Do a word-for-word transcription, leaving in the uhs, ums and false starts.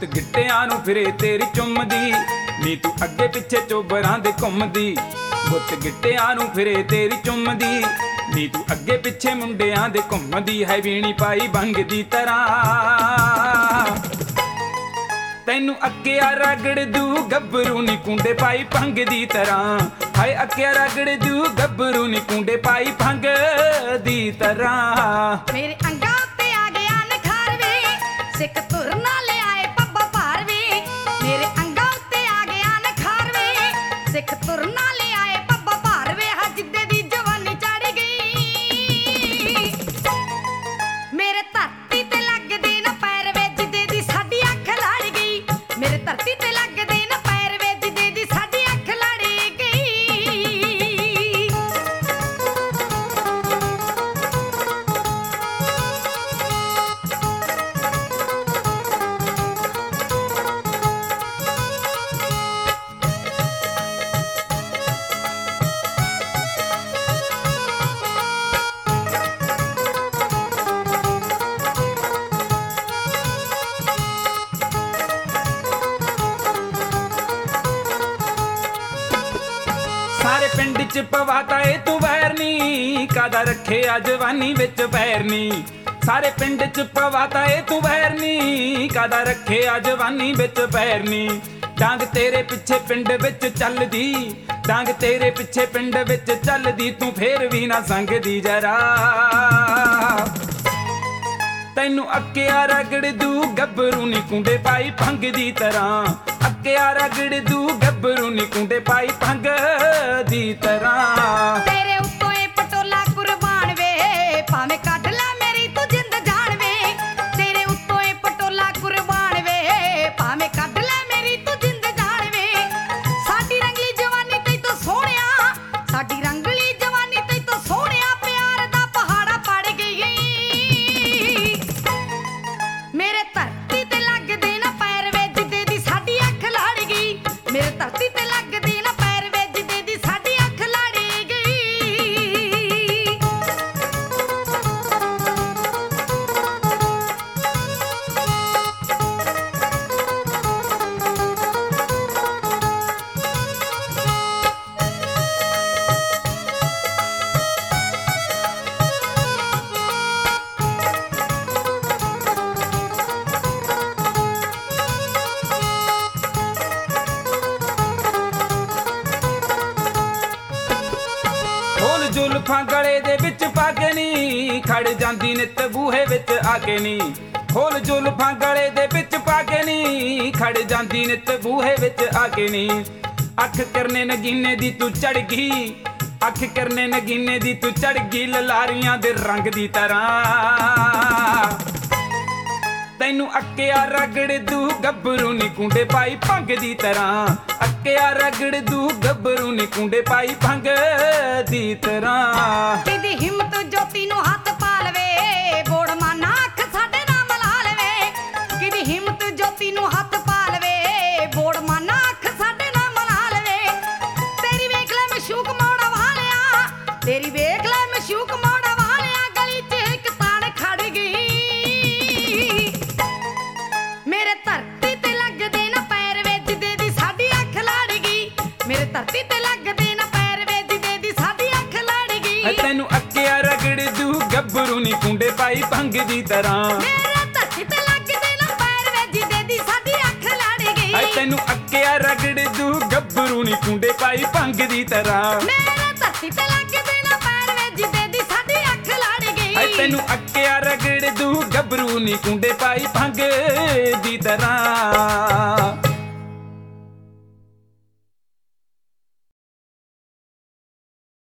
ਗੁੱਤ ਗਿੱਟਿਆਂ ਨੂੰ ਫਿਰੇ ਤੇਰੀ ਚੁੰਮਦੀ ਨੀ ਤੂੰ ਅੱਗੇ ਪਿੱਛੇ ਚੋਬਰਾਂ ਦੇ ਘੁੰਮਦੀ ਗੁੱਤ ਗਿੱਟਿਆਂ ਨੂੰ ਫਿਰੇ ਤੇਰੀ ਚੁੰਮਦੀ ਨੀ ਤੂੰ ਅੱਗੇ ਪਿੱਛੇ ਮੁੰਡਿਆਂ ਦੇ ਘੁੰਮਦੀ ਹੈ ਵੀਣੀ ਪਾਈ ਬੰਗ ਦੀ ਤਰ੍ਹਾਂ ਤੈਨੂੰ ਅੱਕਿਆ ਰਗੜ ਦੂ ਗੱਭਰੂ ਨੀ ਕੁੰਡੇ ਪਾਈ ਭੰਗ ਦੀ ਤਰ੍ਹਾਂ ਹਾਏ ਅੱਕਿਆ ਰਗੜ ਦੂ ਗੱਭਰੂ ਨੀ ਕੁੰਡੇ ਪਾਈ ਭੰਗ ਦੀ ਤਰ੍ਹਾਂ ਮੇਰੇ ਅੰਗਾਂ ਉੱਤੇ ਆ ਗਿਆ ਨਖਾਰ ਵੇ ਸਿੱਖ ਤੁਰ ਨਾਲ ਆਏ ਪੱਬਾ ਭਾਰ ਵੇ ਮੇਰੇ ਅੰਗਾਂ ਉੱਤੇ ਆ ਗਿਆ ਨਖਾਰ ਵੇ ਸਿੱਖ ਤੁਰ ਨਾਲ ਆਏ ਪੱਬਾ ਭਾਰ ਵੇ ਹਾ ਜਿੱਦੇ ਦੀ ਜਵਾਨੀ ਚੜ ਗਈ ਮੇਰੇ ਧਰਤੀ ਤੇ ਲੱਗਦੇ ਨਾ ਪੈਰ ਵੇ ਜਿੱਦੇ ਦੀ ਸਾਡੀ ਅੱਖ ਲੜ ਗਈ ਮੇਰੇ ਧਰਤੀ ਤੇ ਲੱਗਦੇ ਨਾ ਪੈਰ ਵੇ ਜਿੱਦੇ ਦੀ ਸਾਡੀ ਅੱਖ ਲੜ ਗਈ ਸਾਰੇ ਪਿੰਡ ਚ ਪਵਾਤਾ ਏ ਤੂੰ ਵੈਰ ਨੀ ਕਾਦਾ ਰੱਖਿਆ ਜਵਾਨੀ ਵਿੱਚ ਪੈਰ ਨੀ ਸਾਰੇ ਪਿੰਡ ਚ ਪਵਾਤਾ ਏ ਤੂੰ ਵੈਰ ਨੀ ਕਾਦਾ ਰੱਖਿਆ ਜਵਾਨੀ ਵਿੱਚ ਪੈਰ ਨੀ ਡਾਂਗ ਤੇਰੇ ਪਿੱਛੇ ਪਿੰਡ ਵਿੱਚ ਚੱਲਦੀ ਡਾਂਗ ਤੇਰੇ ਪਿੱਛੇ ਪਿੰਡ ਵਿੱਚ ਚੱਲਦੀ ਤੂੰ ਫੇਰ ਵੀ ਨਾ ਸੰਗਦੀ ਜਰਾ ਤੈਨੂੰ ਅੱਕਿਆ ਰਗੜ ਦੂ ਗੱਭਰੂ ਨੀ ਕੁੰਡੇ ਪਾਈ ਭੰਗ ਦੀ ਤਰ੍ਹਾਂ ਅੱਕਿਆ ਰਗੜ ਦੂ ਗੱਭਰੂ ਨੀ ਕੁੰਡੇ ਪਾਈ ਭੰਗ ਦੀ ਤਰ੍ਹਾਂ ਤੇਰੇ ਉੱਤੋਂ ਏ ਪਟੋਲਾ ਕੁਰਬਾਨ ਵੇ ਭਾਵੇਂ ਕੱਢ ਲੈ ਮੇਰੀ ਤੂੰ ਜਿੰਦ ਜਾਨ ਵੇ ਤੇਰੇ ਉੱਤੋਂ ਏ ਪਟੋਲਾ ਕੁਰਬਾਨ ਵੇ ਭਾਵੇਂ ਕੱਢ ਲੈ ਮੇਰੀ ਤੂੰ ਜਿੰਦ ਜਾਨ ਵੇ ਸਾਡੀ ਰੰਗਲੀ ਜਵਾਨੀ ਤੇ ਤੂੰ ਸੋਹਣਿਆ ਸਾਡੀ ਰੰਗਲੀ ਜਵਾਨੀ ਤੇ ਤੂੰ ਸੋਹਣਿਆ ਪਿਆਰ ਦਾ ਪਹਾੜਾ ਪੜ ਗਈ ਮੇਰੇ ਧਰਤੀ ਤੇ ਲੱਗਦੇ ਨਾ ਪੈਰ ਵੇ ਜਿੱਦੇ ਦੀ ਸਾਡੀ ਅੱਖ ਲੜ ਗਈ ਮੇਰੇ ਧਰਤੀ ਤੇ ਲੱਗਦੇ ਨਾ ਪੈਰ ਵੇ ਜਿੱਦੇ ਦੀ ਸਾਡੀ ਅੱਖ ਲੜ ਗਈ ਖੋਲ ਜ਼ੁਲਫਾਂ ਗਲੇ ਦੇ ਵਿੱਚ ਪਾ ਕੇ ਨੀ ਖੜ ਜਾਂਦੀ ਨਿੱਤ ਬੂਹੇ ਵਿੱਚ ਆ ਕੇ ਨੀ ਖੋਲ ਜ਼ੁਲਫਾਂ ਗਲੇ ਦੇ ਵਿੱਚ ਪਾ ਕੇ ਨੀ ਖੜ ਜਾਂਦੀ ਨਿੱਤ ਬੂਹੇ ਵਿੱਚ ਆ ਕੇ ਨੀ ਅੱਖ ਕਰਨੇ ਨਗੀਨੇ ਦੀ ਤੂੰ ਚੜ ਗਈ ਅੱਖ ਕਰਨੇ ਨਗੀਨੇ ਦੀ ਤੂੰ ਚੜ ਗਈ ਲਲਾਰੀਆਂ ਦੇ ਰੰਗ ਦੀ ਤਰ੍ਹਾਂ ਤੈਨੂੰ ਅੱਕਿਆ ਰਗੜ ਦੂ ਗੱਭਰੂ ਨੀ ਕੁੰਡੇ ਪਾਈ ਭੰਗ ਦੀ ਤਰ੍ਹਾਂ ਅੱਕਿਆ ਰਗੜ ਦੂ ਗੱਭਰੂ ਨੀ ਕੁੰਡੇ ਪਾਈ ਭੰਗ ਦੀ ਤਰ੍ਹਾਂ ਕਿਹਦੀ ਹਿੰਮਤ ਜੋਤੀ ਨੂੰ ਹੱਥ ਪਾ ਲਵੇ ਬੋੜ ਮਾਨਾ ਅੱਖ ਸਾਡੇ ਨਾਮ ਲਾ ਲਵੇ ਕਿਹਦੀ ਹਿੰਮਤ ਜੋਤੀ ਨੂੰ ਹੱਥ ਪਾ ਲਵੇ ਬੋੜ ਮਾਨਾ ਅੱਖ ਸਾਡੇ ਨਾਮ ਲਾ ਲਵੇ ਤੇਰੀ ਵੇਖ ਲੈ ਮਸ਼ੂਕ ਮੋੜਾ ਵਾਲਿਆ ਤੇਰੀ ਵੇਖ ਲੈ ਮਸ਼ੂਕ ਮੋੜਾ ਵਾਲਿਆ ਗਲੀ 'ਚ ਇੱਕ ਤਾੜ ਖੜ ਗਈ ਮੇਰੇ ਧਰਤੀ ਤੇ ਲੱਗਦੇ ਨਾ ਪੈਰ ਵੇ ਜਿੱਦੇ ਦੀ ਸਾਡੀ ਅੱਖ ਲੜ ਗਈ ਮੇਰੇ ਧਰਤੀ ਤੇ ਲੱਗਦੇ ਨਾ ਪੈਰ ਵੇ ਜਿੱਦੇ ਦੀ ਸਾਡੀ ਅੱਖ ਲੜ ਗਈ ਤੈਨੂੰ ਅੱਕਿਆ ਰਗੜ ਦੂ ਗੱਭਰੂ ਨੀ ਕੁੰਡੇ ਪਾਈ ਭੰਗ ਦੀ ਤਰ੍ਹਾਂ ਮੇਰੇ ਧਰਤੀ ਤੇ ਲੱਗਦੇ ਨਾ ਪੈਰ ਵੇ ਜਿੱਦੇ ਦੀ ਸਾਡੀ ਅੱਖ ਲੜ ਗਈ ਤੈਨੂੰ ਅੱਕਿਆ ਰਗੜ ਦੂ ਗੱਭਰੂ ਨੀ ਕੁੰਡੇ ਪਾਈ ਭੰਗ ਦੀ ਤਰ੍ਹਾਂ ਮੇਰੇ ਧਰਤੀ ਤੇ ਲੱਗਦੇ ਨਾ ਪੈਰ ਵੇ ਜਿੱਦੇ ਦੀ ਸਾਡੀ ਅੱਖ ਲੜ ਗਈ ਤੈਨੂੰ ਅੱਕਿਆ ਰਗੜ ਦੂ ਗੱਭਰੂ ਨੀ ਕੁੰਡੇ ਪਾਈ ਭੰਗ ਦੀ ਤਰ੍ਹਾਂ